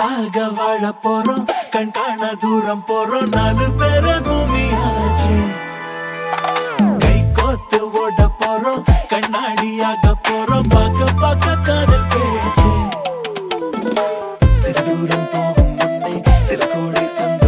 கூட்டாக வாழ போறோம், கண் காண தூரம் போறோம், 4 பேர பூமியாச்சு. கை கோத்து ஓட போறோம், கண்ணாடியாக போறோம், பார்க்க பார்க்க காதல் பேச்சு. சிறு தூரம் போகும் முன்னே சிறு கோடை சந்தை